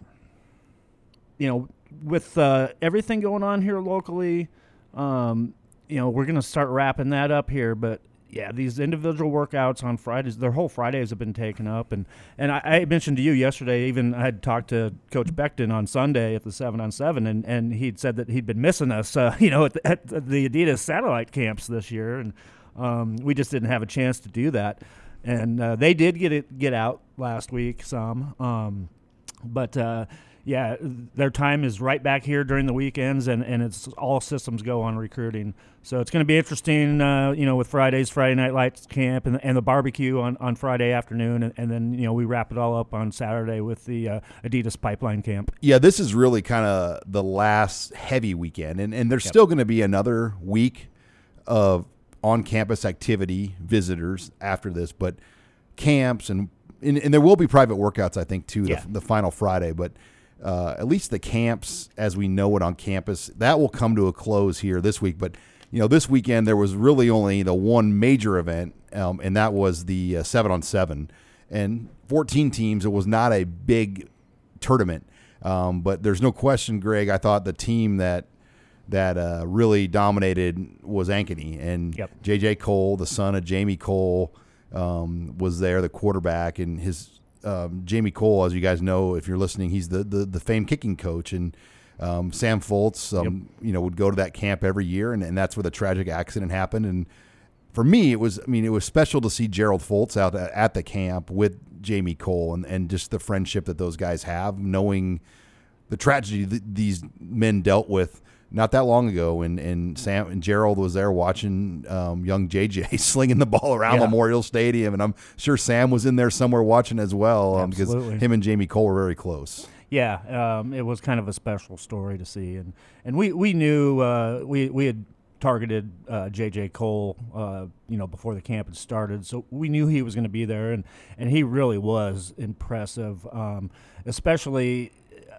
you know, with uh, everything going on here locally, um, you know, we're going to start wrapping that up here. But, yeah, these individual workouts on Fridays, their whole Fridays have been taken up. And, and I, I mentioned to you yesterday, even I had talked to Coach Beckton on Sunday at the seven on seven, and, and he'd said that he'd been missing us, uh, you know, at the, at the Adidas satellite camps this year. And Um, we just didn't have a chance to do that, and uh, they did get it get out last week some, um, but uh, yeah, their time is right back here during the weekends, and, and it's all systems go on recruiting. So it's going to be interesting, uh, you know, with Friday's Friday Night Lights camp and, and the barbecue on, on Friday afternoon, and, and then you know we wrap it all up on Saturday with the uh, Adidas Pipeline camp. Yeah, this is really kind of the last heavy weekend, and and there's Yep. still going to be another week of on-campus activity, visitors after this, but camps and, and and there will be private workouts, I think, too, Yeah. the, the final Friday. But uh, at least the camps, as we know it on campus, that will come to a close here this week. But, you know, this weekend there was really only the one major event, um, and that was the uh, seven on seven. And fourteen teams, it was not a big tournament. Um, but there's no question, Greg, I thought the team that that uh, really dominated was Ankeny. And yep. J J. Cole, the son of Jamie Cole, um, was there, the quarterback. And his um, Jamie Cole, as you guys know, if you're listening, he's the, the, the famed kicking coach. And um, Sam Foltz, um, yep. you know, would go to that camp every year, and, and that's where the tragic accident happened. And for me, it was, I mean, it was special to see Gerald Foltz out at, at the camp with Jamie Cole and, and just the friendship that those guys have, knowing the tragedy that these men dealt with not that long ago. And, and Sam and Gerald was there watching um, young J J slinging the ball around yeah. Memorial Stadium. And I'm sure Sam was in there somewhere watching as well, um, because him and Jamie Cole were very close. Yeah, um, it was kind of a special story to see. And, and we, we knew uh, we, we had targeted uh, J J. Cole, uh, you know, before the camp had started. So we knew he was going to be there, and, and he really was impressive, um, especially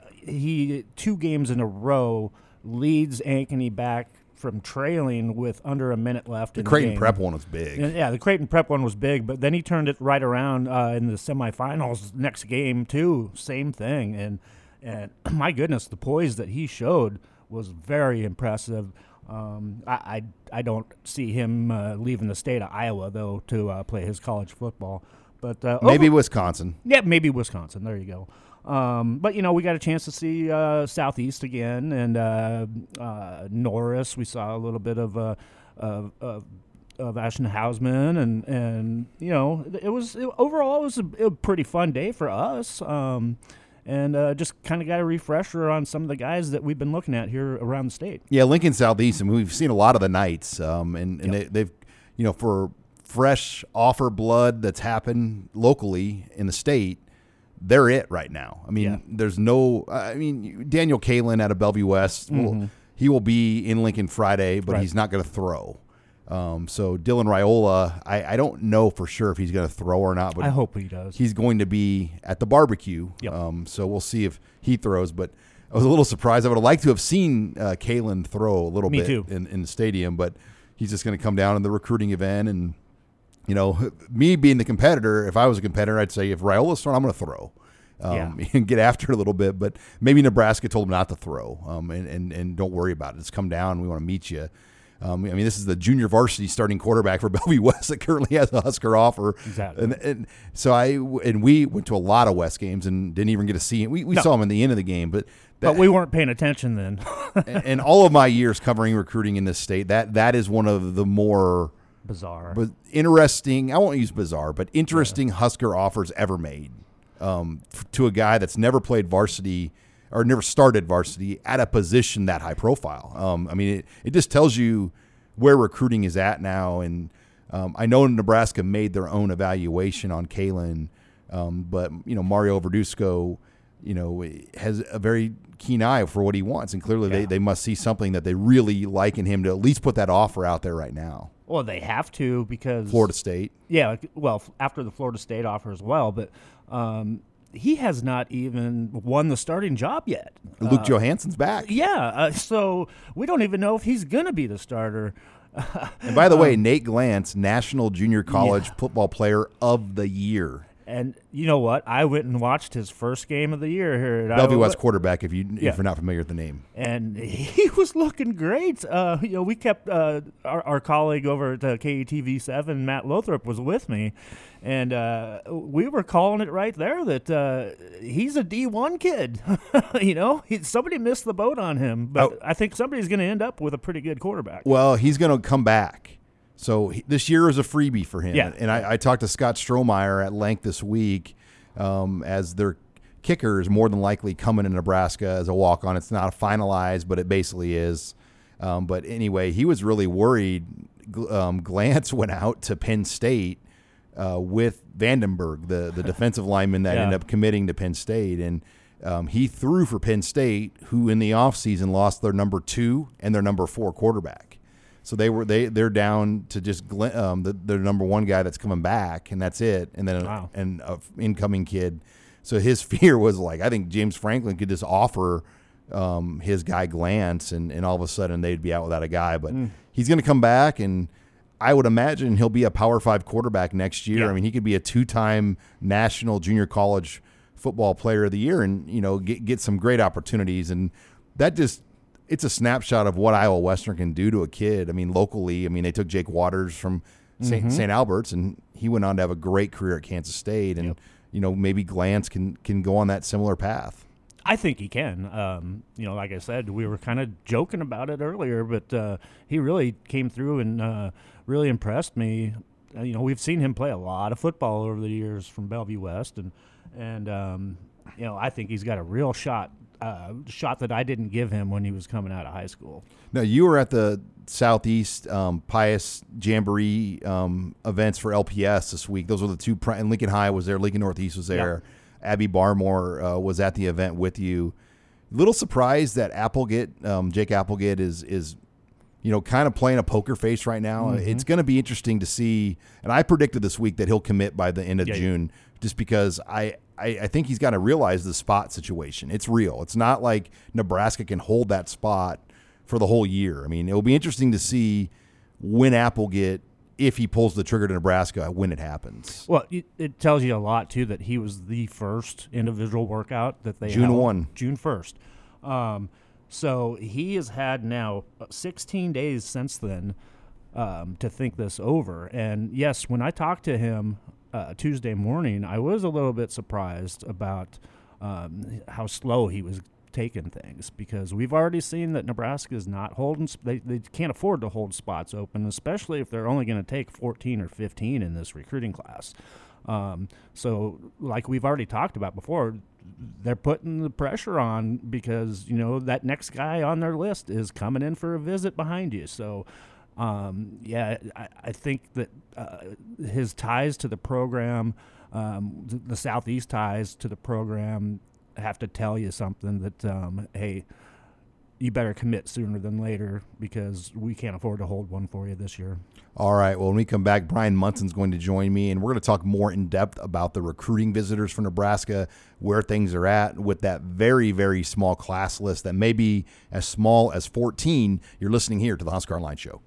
he two games in a row leads Ankeny back from trailing with under a minute left the in the Creighton game. Prep one was big. And, yeah, the Creighton Prep one was big, but then he turned it right around uh, in the semifinals next game too. Same thing, and and my goodness, the poise that he showed was very impressive. Um, I, I I don't see him uh, leaving the state of Iowa though to uh, play his college football, but uh, maybe over, Wisconsin. Yeah, maybe Wisconsin. There you go. Um, but, you know, we got a chance to see uh, Southeast again, and uh, uh, Norris. We saw a little bit of uh, of, of, of Ashton Hausman, and, and, you know, it was it, overall it was a, a pretty fun day for us, um, and uh, just kind of got a refresher on some of the guys that we've been looking at here around the state. Yeah, Lincoln Southeast, and we've seen a lot of the Knights, um, and, and yep. they, they've, you know, for fresh offer blood that's happened locally in the state, they're it right now. I mean, yeah. there's no – I mean, Daniel Kalin out of Bellevue West, mm-hmm. will, he will be in Lincoln Friday, but right. he's not going to throw. Um, so Dylan Raiola, I, I don't know for sure if he's going to throw or not. But I hope he does. He's going to be at the barbecue. Yep. Um, so we'll see if he throws. But I was a little surprised. I would have liked to have seen uh, Kalin throw a little Me bit too. In, in the stadium, but he's just going to come down in the recruiting event. And, you know, me being the competitor, if I was a competitor, I'd say if Raiola's throwing, I'm going to throw. Um, yeah. and get after it a little bit, but maybe Nebraska told him not to throw, um, and, and, and don't worry about it. Just come down. We want to meet you. Um, I mean, this is the junior varsity starting quarterback for Bellevue West that currently has a Husker offer. Exactly. And, and so I and we went to a lot of West games and didn't even get to see him. We, we no. saw him in the end of the game, but but that, we weren't paying attention then. and, and all of my years covering recruiting in this state, that that is one of the more bizarre, but interesting. I won't use bizarre, but interesting yeah. Husker offers ever made. Um, f- to a guy that's never played varsity or never started varsity at a position that high profile. Um, I mean, it, it just tells you where recruiting is at now. And um, I know Nebraska made their own evaluation on Kalin, um, but, you know, Mario Verduzco, you know, has a very keen eye for what he wants. And clearly yeah. they, they must see something that they really like in him to at least put that offer out there right now. Well, they have to because Florida State. Yeah, well, after the Florida State offer as well, but um, he has not even won the starting job yet. Luke uh, Johansson's back. Yeah, uh, so we don't even know if he's going to be the starter. And by the um, way, Nate Glantz, National Junior College yeah. Football Player of the Year. And you know what? I went and watched his first game of the year here at Bellevue Iowa. West quarterback, if, you, Yeah. if you're not familiar with the name. And he was looking great. Uh, you know, we kept uh, our, our colleague over at uh, K E T V seven, Matt Lothrop, was with me, and uh, we were calling it right there that uh, he's a D one kid. you know, he, somebody missed the boat on him, but Oh. I think somebody's going to end up with a pretty good quarterback. Well, he's going to come back. So he, this year is a freebie for him. Yeah. And I, I talked to Scott Strohmeyer at length this week um, as their kicker is more than likely coming to Nebraska as a walk-on. It's not finalized, but it basically is. Um, but anyway, he was really worried. Um, Glantz went out to Penn State uh, with Vandenberg, the, the defensive lineman that Yeah. ended up committing to Penn State. And um, he threw for Penn State, who in the offseason lost their number two and their number four quarterback. So they were they they're down to just um, the their number one guy that's coming back, and that's it. And then Wow. a, an a incoming kid. So his fear was like, I think James Franklin could just offer um, his guy Glantz, and, and all of a sudden they'd be out without a guy. But Mm. he's going to come back, and I would imagine he'll be a Power Five quarterback next year. Yeah. I mean, he could be a two-time national junior college football player of the year and, you know, get, get some great opportunities. And that just, it's a snapshot of what Iowa Western can do to a kid. I mean, locally, I mean, they took Jake Waters from Saint Mm-hmm. Saint Albert's, and he went on to have a great career at Kansas State. And, Yep. you know, maybe Glantz can, can go on that similar path. I think he can. Um, you know, like I said, we were kind of joking about it earlier, but uh, he really came through and uh, really impressed me. Uh, you know, we've seen him play a lot of football over the years from Bellevue West, and and um, you know, I think he's got a real shot, uh, shot that I didn't give him when he was coming out of high school. Now, you were at the Southeast um, Pius Jamboree um, events for L P S this week. Those were the two, pri- and Lincoln High was there, Lincoln Northeast was there. Yep. Abby Barmore uh, was at the event with you. Little surprised that Applegate, um, Jake Applegate, is is you know kind of playing a poker face right now. Mm-hmm. It's going to be interesting to see. And I predicted this week that he'll commit by the end of yeah, June, just because I, I I think he's got to realize the spot situation. It's real. It's not like Nebraska can hold that spot for the whole year. I mean, it'll be interesting to see when Applegate, if he pulls the trigger to Nebraska, when it happens. Well, it, it tells you a lot, too, that he was the first individual workout that they June held. first. June first. Um, so he has had now sixteen days since then um, to think this over. And, yes, when I talked to him uh, Tuesday morning, I was a little bit surprised about um, how slow he was taking things, because we've already seen that Nebraska is not holding – they they can't afford to hold spots open, especially if they're only going to take fourteen or fifteen in this recruiting class. Um, so like we've already talked about before, they're putting the pressure on because, you know, that next guy on their list is coming in for a visit behind you. So, um, yeah, I, I think that uh, his ties to the program, um, the, the Southeast ties to the program – have to tell you something that, um, hey, you better commit sooner than later because we can't afford to hold one for you this year. All right. Well, when we come back, Brian Munson's going to join me, and we're going to talk more in depth about the recruiting visitors for Nebraska, where things are at with that very, very small class list that may be as small as fourteen. You're listening here to the Husker Online Show.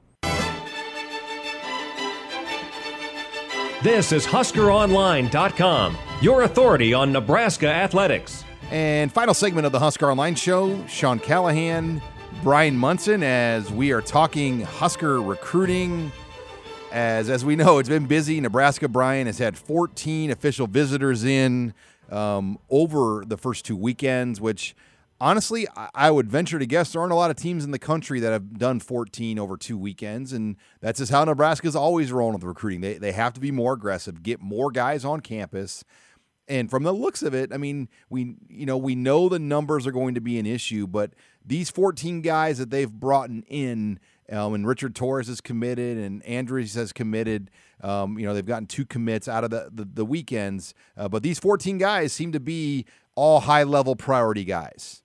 This is Husker Online dot com, your authority on Nebraska athletics. And final segment of the Husker Online Show, Sean Callahan, Brian Munson, as we are talking Husker recruiting. As as we know, it's been busy. Nebraska, Brian, has had fourteen official visitors in um, over the first two weekends, which honestly, I would venture to guess there aren't a lot of teams in the country that have done fourteen over two weekends, and that's just how Nebraska's always rolling with recruiting. They they have to be more aggressive, get more guys on campus. And from the looks of it, I mean, we you know we know the numbers are going to be an issue, but these fourteen guys that they've brought in, um, and Richard Torres is committed, and Andrews has committed. Um, you know, they've gotten two commits out of the the, the weekends, uh, but these fourteen guys seem to be all high level priority guys.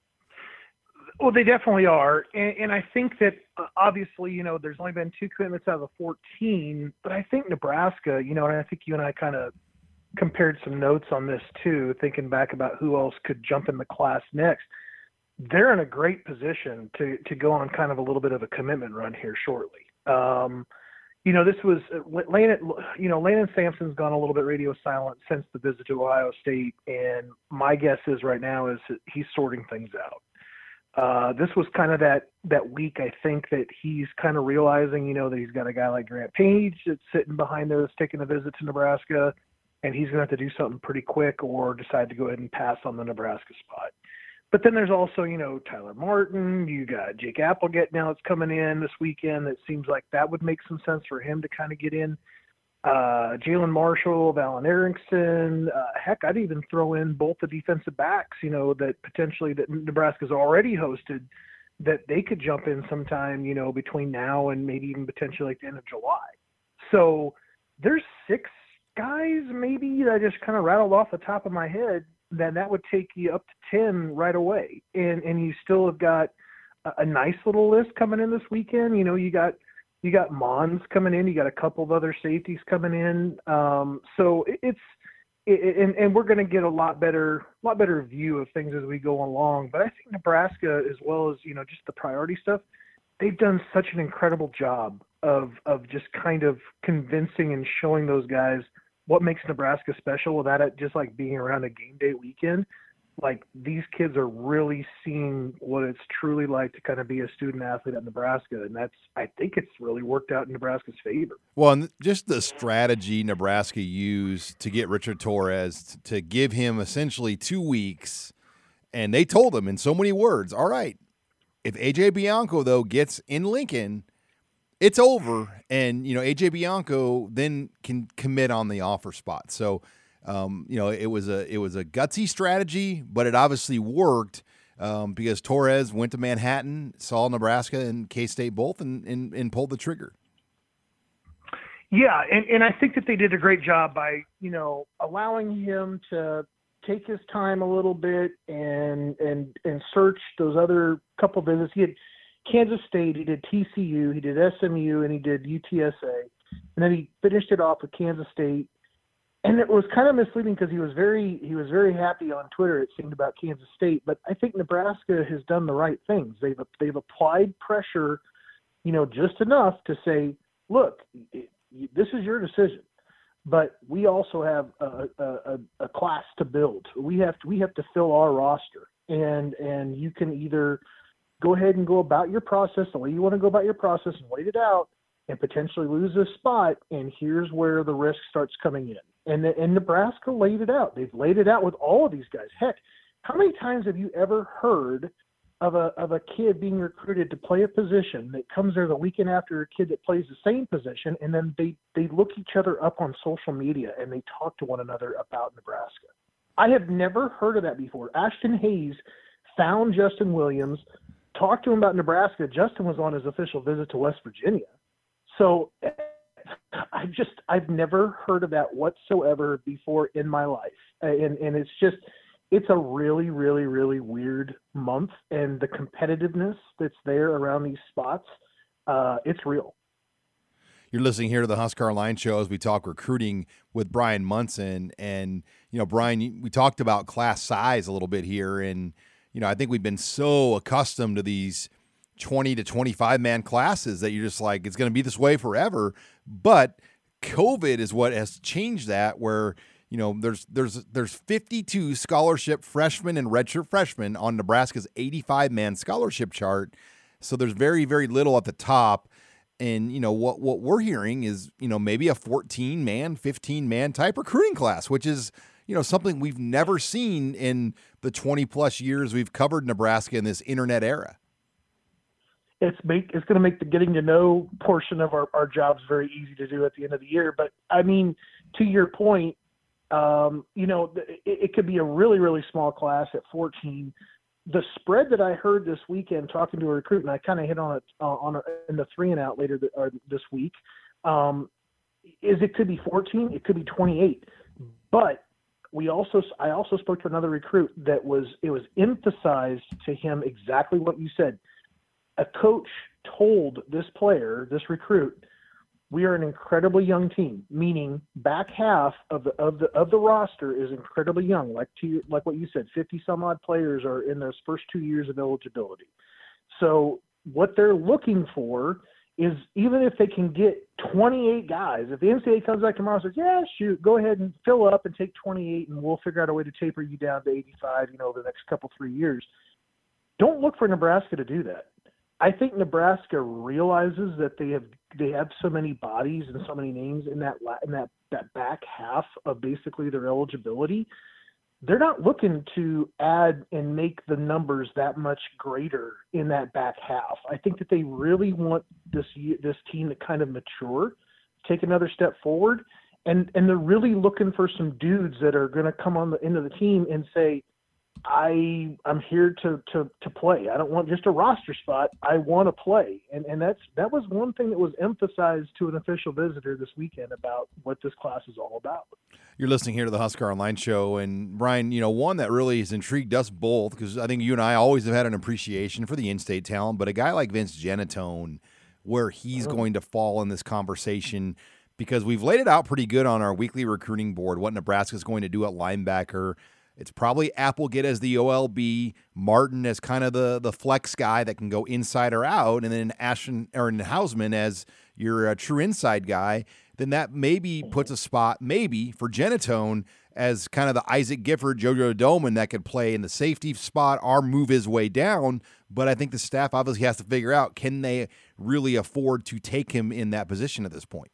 Well, they definitely are. And, and I think that uh, obviously, you know, there's only been two commitments out of the fourteen, but I think Nebraska, you know, and I think you and I kind of compared some notes on this too, thinking back about who else could jump in the class next. They're in a great position to, to go on kind of a little bit of a commitment run here shortly. Um, you know, this was uh, Landon, you know, Landon Sampson's gone a little bit radio silent since the visit to Ohio State. And my guess is right now is that he's sorting things out. Uh, this was kind of that, that week, I think, that he's kind of realizing, you know, that he's got a guy like Grant Page that's sitting behind there that's taking a visit to Nebraska, and he's going to have to do something pretty quick or decide to go ahead and pass on the Nebraska spot. But then there's also, you know, Tyler Martin. You got Jake Applegate now that's coming in this weekend. That seems like that would make some sense for him to kind of get in. Uh, Jalen Marshall, Valen Erickson, uh, heck, I'd even throw in both the defensive backs, you know, that potentially that Nebraska's already hosted, that they could jump in sometime, you know, between now and maybe even potentially like the end of July. So there's six guys maybe that I just kind of rattled off the top of my head, then that would take you up to ten right away. And and you still have got a, a nice little list coming in this weekend. You know, you got You got Mons coming in. You got a couple of other safeties coming in. Um, so it, it's it, and, and we're going to get a lot better, lot better view of things as we go along. But I think Nebraska, as well as you know, just the priority stuff, they've done such an incredible job of of just kind of convincing and showing those guys what makes Nebraska special without it just like being around a game day weekend. Like these kids are really seeing what it's truly like to kind of be a student athlete at Nebraska. And that's, I think it's really worked out in Nebraska's favor. Well, and just the strategy Nebraska used to get Richard Torres to give him essentially two weeks. And they told him in so many words, all right, if A J Bianco, though, gets in Lincoln, it's over. And, you know, A J Bianco then can commit on the offer spot. So, Um, you know, it was a it was a gutsy strategy, but it obviously worked um, because Torres went to Manhattan, saw Nebraska and K-State both, and, and, and pulled the trigger. Yeah, and, and I think that they did a great job by, you know, allowing him to take his time a little bit and and and search those other couple visits. He had Kansas State, he did T C U, he did S M U, and he did U T S A, and then he finished it off with Kansas State. And it was kind of misleading because he was very he was very happy on Twitter, it seemed, about Kansas State. But I think Nebraska has done the right things. They've they've applied pressure, you know, just enough to say, look, this is your decision, but we also have a, a, a class to build. We have to we have to fill our roster, and and you can either go ahead and go about your process the way you want to go about your process and wait it out, and potentially lose this spot. And here's where the risk starts coming in. And, and Nebraska laid it out. They've laid it out with all of these guys. Heck, how many times have you ever heard of a of a kid being recruited to play a position that comes there the weekend after a kid that plays the same position, and then they, they look each other up on social media and they talk to one another about Nebraska? I have never heard of that before. Ashton Hayes found Justin Williams, talked to him about Nebraska. Justin was on his official visit to West Virginia. So I just, I've never heard of that whatsoever before in my life. And, and it's just, it's a really, really, really weird month. And the competitiveness that's there around these spots, uh, it's real. You're listening here to the Husker Online Show as we talk recruiting with Brian Munson. And, you know, Brian, we talked about class size a little bit here. And, you know, I think we've been so accustomed to these twenty to twenty-five man classes that you're just like, it's going to be this way forever. But COVID is what has changed that, where, you know, there's there's there's fifty-two scholarship freshmen and redshirt freshmen on Nebraska's eighty-five man scholarship chart. So there's very, very little at the top. And, you know, what what we're hearing is, you know, maybe a fourteen man, fifteen man type recruiting class, which is, you know, something we've never seen in the twenty plus years we've covered Nebraska in this internet era. It's make it's going to make the getting to know portion of our, our jobs very easy to do at the end of the year. But I mean, to your point, um, you know, it, it could be a really, really small class at fourteen. The spread that I heard this weekend talking to a recruit, and I kind of hit on it uh, on a, in the three and out later th- or this week, um, is it could be fourteen, it could be twenty-eight. But we also, I also spoke to another recruit that was, it was emphasized to him exactly what you said. A coach told this player, this recruit, we are an incredibly young team, meaning back half of the of the of the roster is incredibly young. Like to like what you said, fifty some odd players are in those first two years of eligibility. So what they're looking for is, even if they can get twenty-eight guys, if the N C double A comes back tomorrow and says, yeah, shoot, go ahead and fill up and take twenty-eight, and we'll figure out a way to taper you down to eighty-five, you know, over the next couple three years. Don't look for Nebraska to do that. I think Nebraska realizes that they have they have so many bodies and so many names in that in that, that back half of basically their eligibility. They're not looking to add and make the numbers that much greater in that back half. I think that they really want this this team to kind of mature, take another step forward, and and they're really looking for some dudes that are going to come on the into the team and say, I I'm here to, to, to play. I don't want just a roster spot. I want to play. And and that's that was one thing that was emphasized to an official visitor this weekend about what this class is all about. You're listening here to the Husker Online Show. And Brian, you know, one that really has intrigued us both, because I think you and I always have had an appreciation for the in-state talent, but a guy like Vince Genatone, where he's oh. going to fall in this conversation, because we've laid it out pretty good on our weekly recruiting board, what Nebraska's going to do at linebacker. It's probably Applegate as the O L B, Martin as kind of the, the flex guy that can go inside or out, and then Ashton or Hausman as your uh, true inside guy. then that maybe puts a spot, maybe, for Genatone as kind of the Isaac Gifford, JoJo Domann that could play in the safety spot or move his way down. But I think the staff obviously has to figure out, can they really afford to take him in that position at this point?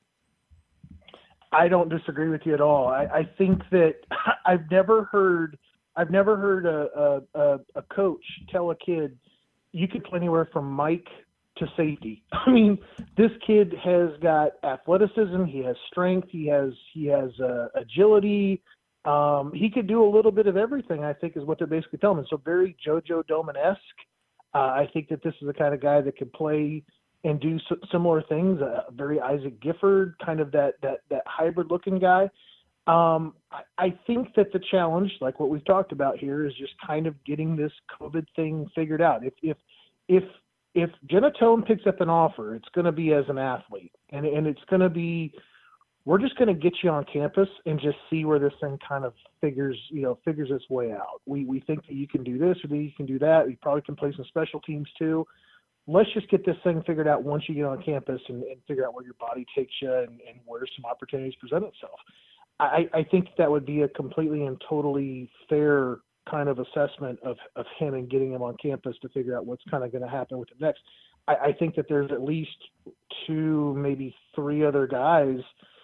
I don't disagree with you at all. I, I think that I've never heard I've never heard a, a, a coach tell a kid, you could play anywhere from Mike to safety. I mean, this kid has got athleticism. He has strength. He has he has uh, agility. Um, he could do a little bit of everything, I think, is what they're basically telling him. So very JoJo Domann-esque. Uh, I think that this is the kind of guy that could play and do s- similar things. Uh, very Isaac Gifford, kind of that that that hybrid-looking guy. Um, I, I think that the challenge, like what we've talked about here, is just kind of getting this COVID thing figured out. If if if if Genatone picks up an offer, it's going to be as an athlete, and and it's going to be, we're just going to get you on campus and just see where this thing kind of figures, you know, figures its way out. We we think that you can do this or that you can do that. You probably can play some special teams too. Let's just get this thing figured out once you get on campus and, and figure out where your body takes you and, and where some opportunities present itself. I, I think that would be a completely and totally fair kind of assessment of, of him and getting him on campus to figure out what's kind of going to happen with him next. I, I think that there's at least two, maybe three other guys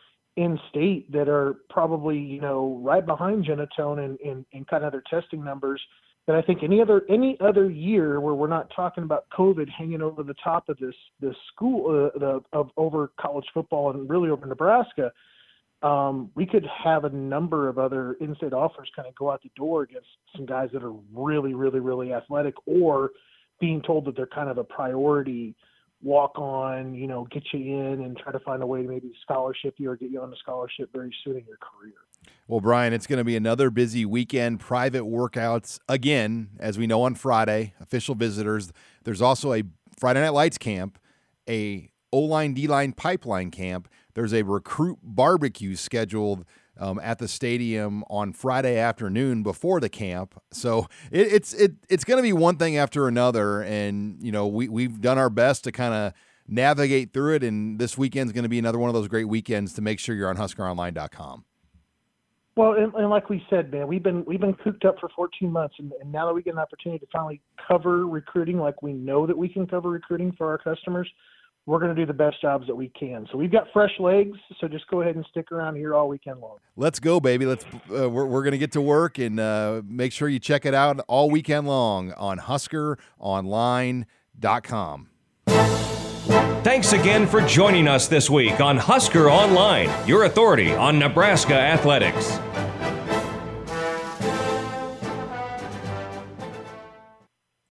in state that are probably, you know, right behind Genatone in, in, in kind of their testing numbers that I think any other any other year where we're not talking about COVID hanging over the top of this this school uh, the, of over college football and really over Nebraska. Um, we could have a number of other in-state offers kind of go out the door against some guys that are really, really, really athletic, or being told that they're kind of a priority walk on, you know, get you in and try to find a way to maybe scholarship you or get you on a scholarship very soon in your career. Well, Brian, it's going to be another busy weekend. Private workouts again, as we know, on Friday, official visitors. There's also a Friday Night Lights camp, a O-line, D-line pipeline camp. There's a recruit barbecue scheduled um, at the stadium on Friday afternoon before the camp. So it, it's it it's going to be one thing after another, and you know we we've done our best to kind of navigate through it. And this weekend's going to be another one of those great weekends to make sure you're on Husker Online dot com. Well, and, and like we said, man, we've been we've been cooped up for fourteen months, and, and now that we get an opportunity to finally cover recruiting, like we know that we can cover recruiting for our customers, we're going to do the best jobs that we can. So we've got fresh legs, so just go ahead and stick around here all weekend long. Let's go, baby. Let's uh, we're we're going to get to work, and uh, make sure you check it out all weekend long on Husker Online dot com. Thanks again for joining us this week on Husker Online, your authority on Nebraska athletics.